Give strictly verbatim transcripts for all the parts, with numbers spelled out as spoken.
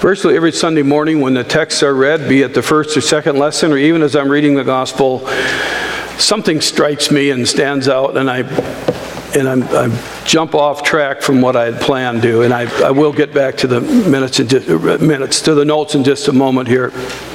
Virtually every Sunday morning when the texts are read, be it the first or second lesson, or even as I'm reading the gospel, something strikes me and stands out, and I and I'm, I jump off track from what I had planned to. And I, I will get back to the minutes, in just, minutes to the notes in just a moment here.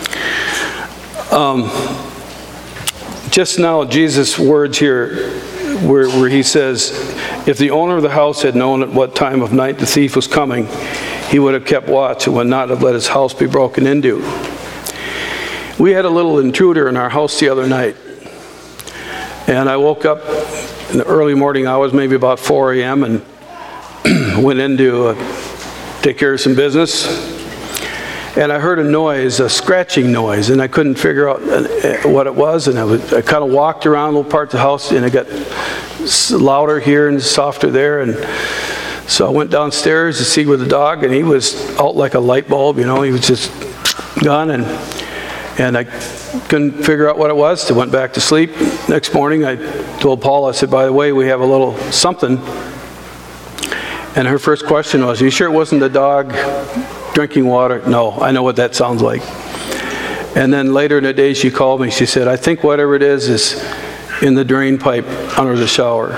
Um, just now, Jesus' words here, where, where he says, if the owner of the house had known at what time of night the thief was coming, he would have kept watch and would not have let his house be broken into. We had a little intruder in our house the other night. And I woke up in the early morning hours, maybe about four a.m., and went in to uh, take care of some business. And I heard a noise, a scratching noise, and I couldn't figure out what it was. And I, was, I kind of walked around little parts of the house, and it got louder here and softer there. And so I went downstairs to see with the dog, and he was out like a light bulb, you know, he was just gone, and and I couldn't figure out what it was, so I went back to sleep. Next morning, I told Paul, I said, by the way, we have a little something. And her first question was, are you sure it wasn't the dog drinking water? No, I know what that sounds like. And then later in the day, she called me, she said, I think whatever it is is in the drain pipe under the shower.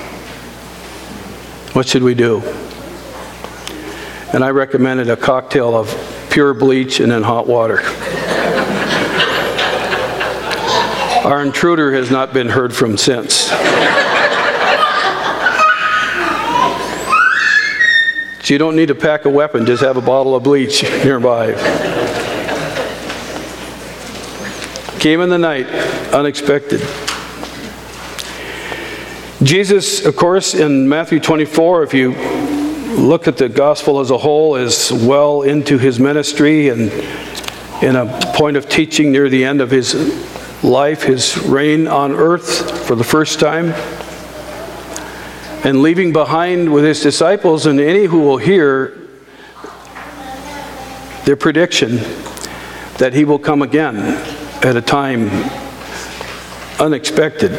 What should we do? And I recommended a cocktail of pure bleach and then hot water. Our intruder has not been heard from since. So you don't need to pack a weapon, just have a bottle of bleach nearby. Came in the night, unexpected. Jesus, of course, in Matthew twenty-four, if you look at the gospel as a whole, is well into his ministry and in a point of teaching near the end of his life, his reign on earth for the first time, and leaving behind with his disciples and any who will hear their prediction that he will come again at a time unexpected.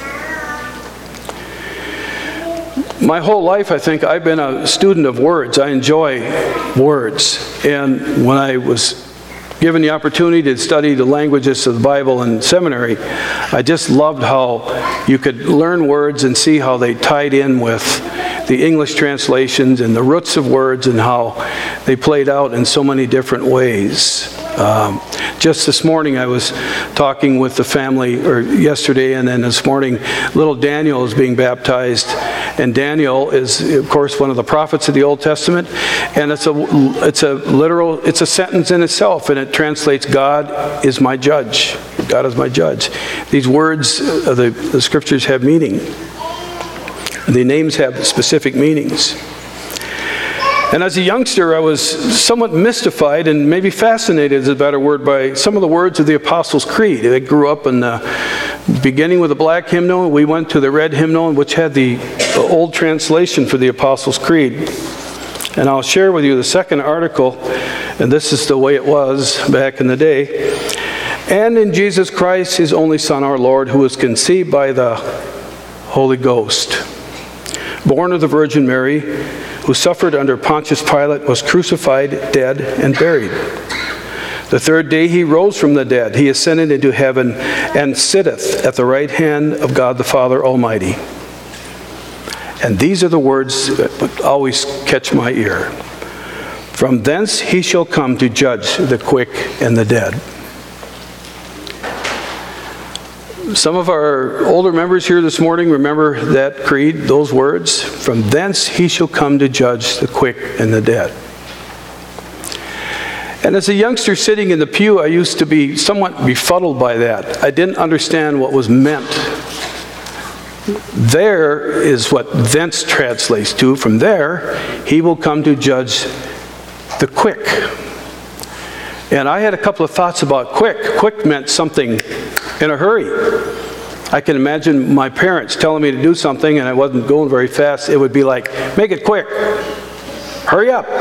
My whole life, I think, I've been a student of words. I enjoy words. And when I was given the opportunity to study the languages of the Bible in seminary, I just loved how you could learn words and see how they tied in with the English translations and the roots of words and how they played out in so many different ways. Um, just this morning I was talking with the family, or yesterday and then this morning, little Daniel is being baptized. And Daniel is, of course, one of the prophets of the Old Testament, and it's a it's a literal it's a sentence in itself, and it translates, "God is my judge." God is my judge. These words, uh, the, the scriptures have meaning. The names have specific meanings. And as a youngster, I was somewhat mystified and maybe fascinated is a better word by some of the words of the Apostles' Creed. I grew up in the beginning with the black hymnal. We went to the red hymnal, which had the old translation for the Apostles' Creed. And I'll share with you the second article, and this is the way it was back in the day. And in Jesus Christ, his only Son, our Lord, who was conceived by the Holy Ghost, born of the Virgin Mary, who suffered under Pontius Pilate, was crucified, dead, and buried. The third day he rose from the dead. He ascended into heaven and sitteth at the right hand of God the Father Almighty. And these are the words that always catch my ear. From thence he shall come to judge the quick and the dead. Some of our older members here this morning remember that creed, those words. From thence he shall come to judge the quick and the dead. And as a youngster sitting in the pew, I used to be somewhat befuddled by that. I didn't understand what was meant. There is what thence translates to. From there, he will come to judge the quick. And I had a couple of thoughts about quick. Quick meant something in a hurry. I can imagine my parents telling me to do something and I wasn't going very fast. It would be like, make it quick. Hurry up.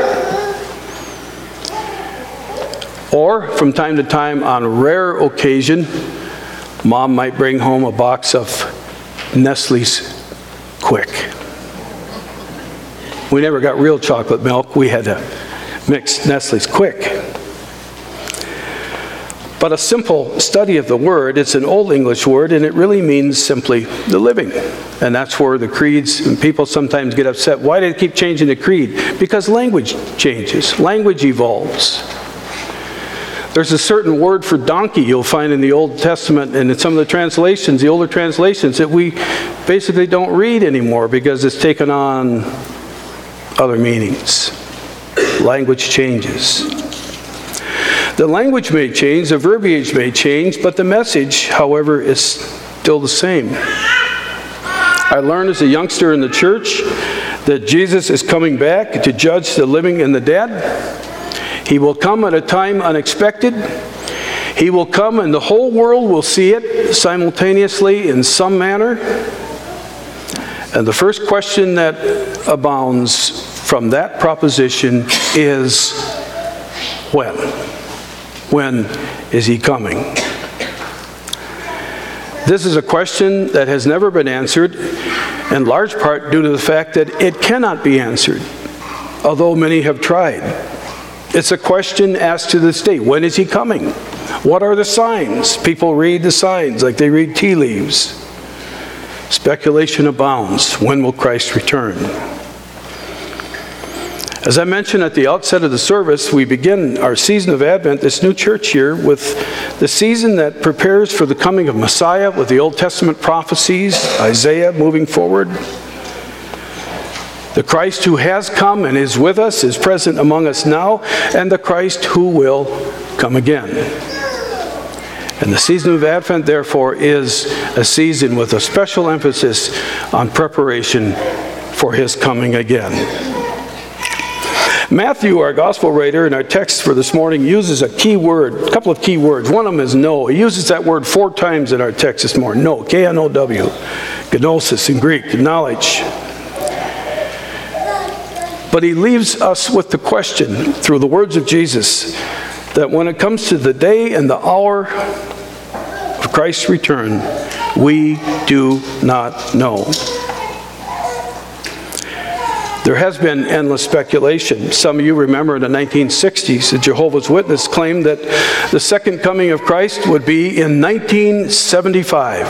Or from time to time, on rare occasion, Mom might bring home a box of Nestle's Quick. We never got real chocolate milk. We had to mixed Nestle's Quick. But a simple study of the word, it's an Old English word, and it really means simply the living. And that's where the creeds, and people sometimes get upset. Why do they keep changing the creed? Because language changes. Language evolves. There's a certain word for donkey you'll find in the Old Testament and in some of the translations, the older translations, that we basically don't read anymore because it's taken on other meanings. Language changes. The language may change, the verbiage may change, but the message, however, is still the same. I learned as a youngster in the church that Jesus is coming back to judge the living and the dead. He will come at a time unexpected. He will come and the whole world will see it simultaneously in some manner. And the first question that abounds from that proposition is, when? When is he coming? This is a question that has never been answered, in large part due to the fact that it cannot be answered, although many have tried. It's a question asked to this day. When is he coming? What are the signs? People read the signs like they read tea leaves. Speculation abounds. When will Christ return? As I mentioned at the outset of the service, we begin our season of Advent, this new church year, with the season that prepares for the coming of Messiah with the Old Testament prophecies, Isaiah moving forward. The Christ who has come and is with us, is present among us now, and the Christ who will come again. And the season of Advent, therefore, is a season with a special emphasis on preparation for his coming again. Matthew, our gospel writer, in our text for this morning, uses a key word, a couple of key words. One of them is know. He uses that word four times in our text this morning. Know, K N O W, gnosis in Greek, knowledge. But he leaves us with the question, through the words of Jesus, that when it comes to the day and the hour of Christ's return, we do not know. There has been endless speculation. Some of you remember in the nineteen sixties, the Jehovah's Witnesses claimed that the second coming of Christ would be in nineteen seventy-five.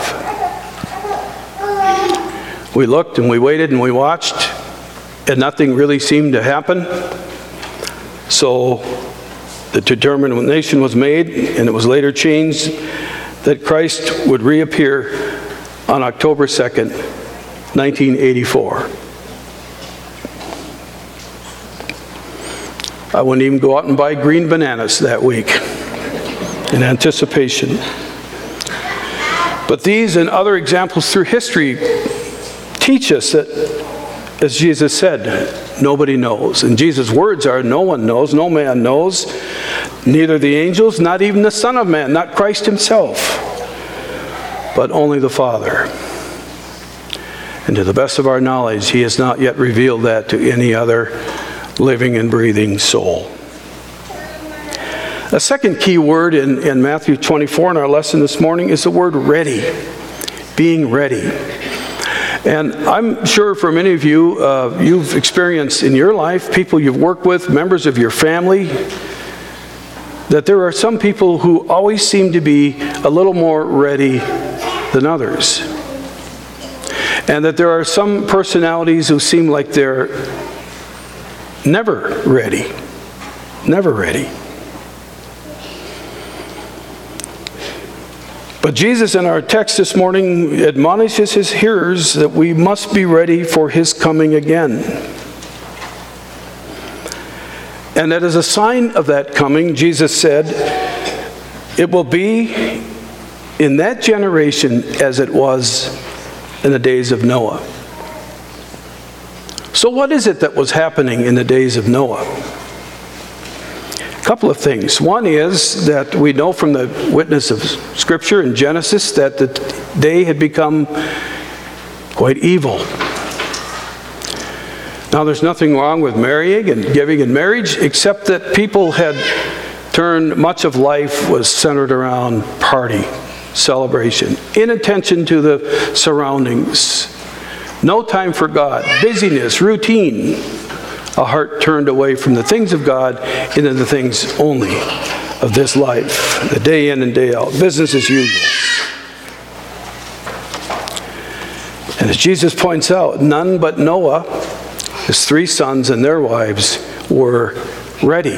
We looked and we waited and we watched, and nothing really seemed to happen. So the determination was made, and it was later changed, that Christ would reappear on October second, nineteen eighty-four. I wouldn't even go out and buy green bananas that week in anticipation. But these and other examples through history teach us that, as Jesus said, nobody knows. And Jesus' words are, no one knows, no man knows, neither the angels, not even the Son of Man, not Christ himself, but only the Father. And to the best of our knowledge, he has not yet revealed that to any other living and breathing soul. A second key word in, in Matthew twenty-four in our lesson this morning is the word ready, being ready. And I'm sure for many of you, uh, you've experienced in your life, people you've worked with, members of your family, that there are some people who always seem to be a little more ready than others. And that there are some personalities who seem like they're never ready. Never ready. But Jesus in our text this morning admonishes his hearers that we must be ready for his coming again. And that as a sign of that coming, Jesus said, it will be in that generation as it was in the days of Noah. So what is it that was happening in the days of Noah? A couple of things. One is that we know from the witness of Scripture in Genesis that the day had become quite evil. Now there's nothing wrong with marrying and giving in marriage, except that people had turned, much of life was centered around party, celebration, inattention to the surroundings. No time for God, busyness, routine, a heart turned away from the things of God into the things only of this life, the day in and day out, business as usual. And as Jesus points out, none but Noah, his three sons and their wives, were ready.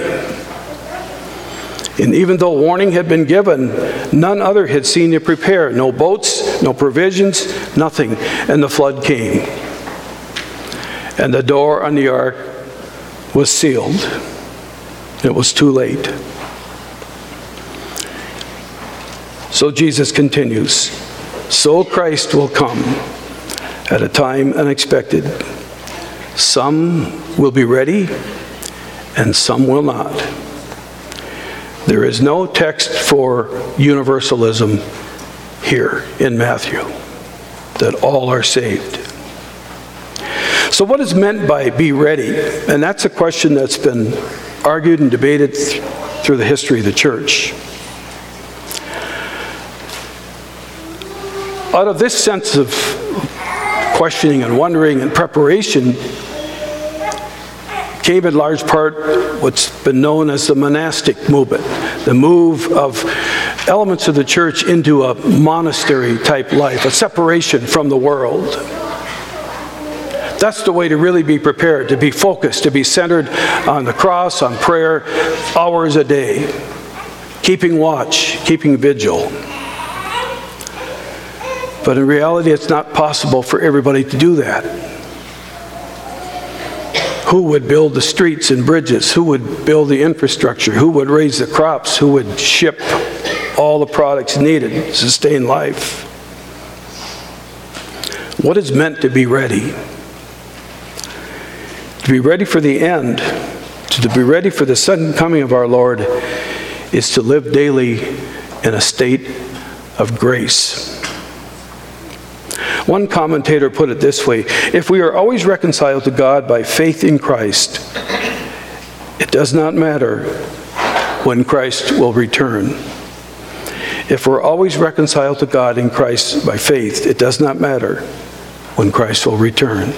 And even though warning had been given, none other had seen to prepare. No boats, no provisions, nothing. And the flood came. And the door on the ark was sealed. It was too late. So Jesus continues, so Christ will come at a time unexpected. Some will be ready, and some will not. There is no text for universalism here in Matthew, that all are saved. So what is meant by be ready? And that's a question that's been argued and debated th- through the history of the church. Out of this sense of questioning and wondering and preparation came in large part what's been known as the monastic movement, the move of elements of the church into a monastery-type life, a separation from the world. That's the way to really be prepared, to be focused, to be centered on the cross, on prayer, hours a day, keeping watch, keeping vigil. But in reality, it's not possible for everybody to do that. Who would build the streets and bridges? Who would build the infrastructure? Who would raise the crops? Who would ship all the products needed to sustain life? What is meant to be ready? To be ready for the end, to be ready for the sudden coming of our Lord, is to live daily in a state of grace. One commentator put it this way: if we are always reconciled to God by faith in Christ, it does not matter when Christ will return. If we're always reconciled to God in Christ by faith, it does not matter when Christ will return.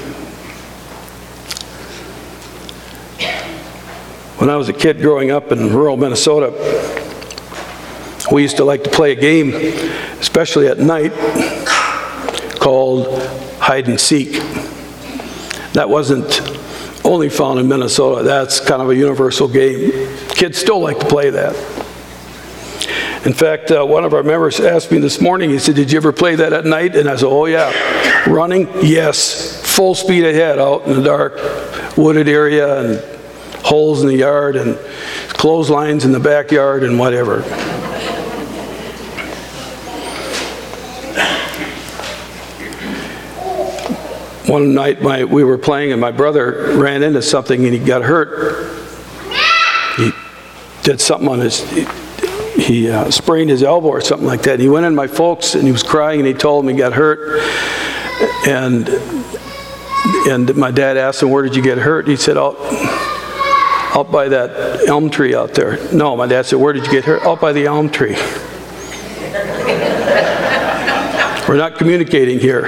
When I was a kid growing up in rural Minnesota, we used to like to play a game, especially at night, called hide and seek. That wasn't only found in Minnesota. That's kind of a universal game. Kids still like to play that. In fact, uh, one of our members asked me this morning, he said, did you ever play that at night? And I said, oh yeah. Running? Yes. Full speed ahead out in the dark, wooded area, and holes in the yard, and clotheslines in the backyard, and whatever. One night my, we were playing and my brother ran into something and he got hurt. He did something on his, he, he uh, sprained his elbow or something like that. And he went in my folks and he was crying and he told me he got hurt. And and my dad asked him, where did you get hurt? He said, out, out by that elm tree out there. No, my dad said, where did you get hurt? Out by the elm tree. We're not communicating here.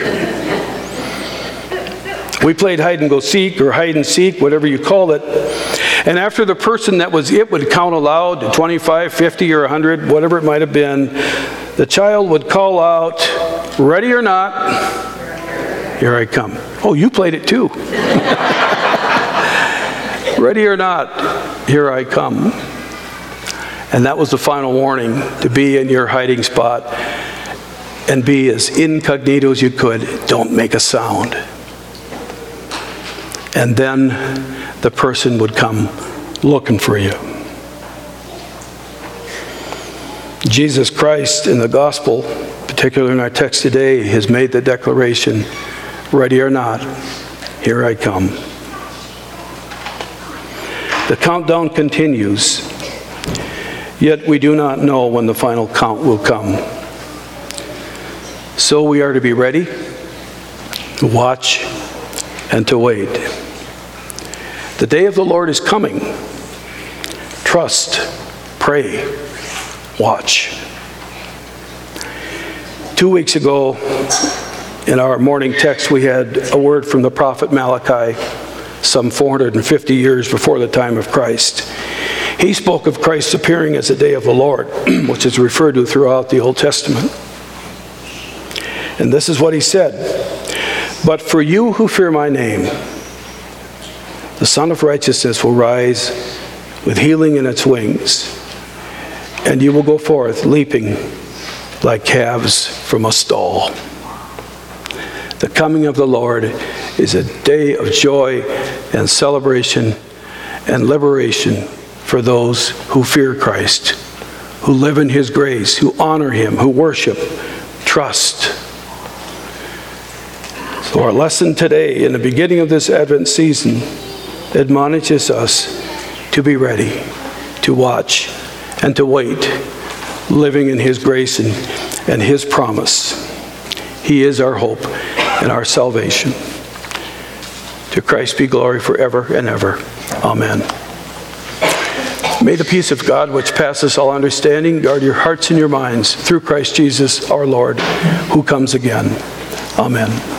We played hide and go seek or hide and seek, whatever you call it. And after the person that was it would count aloud to twenty-five, fifty, or one hundred, whatever it might have been, the child would call out, ready or not, here I come. Oh, you played it too. Ready or not, here I come. And that was the final warning, to be in your hiding spot and be as incognito as you could. Don't make a sound. And then the person would come looking for you. Jesus Christ in the gospel, particularly in our text today, has made the declaration, ready or not, here I come. The countdown continues, yet we do not know when the final count will come. So we are to be ready, to watch, and to wait. The day of the Lord is coming. Trust, pray, watch. Two weeks ago, in our morning text, we had a word from the prophet Malachi, some four hundred fifty years before the time of Christ. He spoke of Christ's appearing as the day of the Lord, which is referred to throughout the Old Testament. And this is what he said, "But for you who fear my name, the Son of Righteousness will rise with healing in its wings, and you will go forth leaping like calves from a stall." The coming of the Lord is a day of joy and celebration and liberation for those who fear Christ, who live in his grace, who honor him, who worship, trust. So our lesson today, in the beginning of this Advent season, admonishes us to be ready, to watch, and to wait, living in his grace and, and his promise. He is our hope and our salvation. To Christ be glory forever and ever. Amen. May the peace of God, which passes all understanding, guard your hearts and your minds through Christ Jesus our Lord, who comes again. Amen.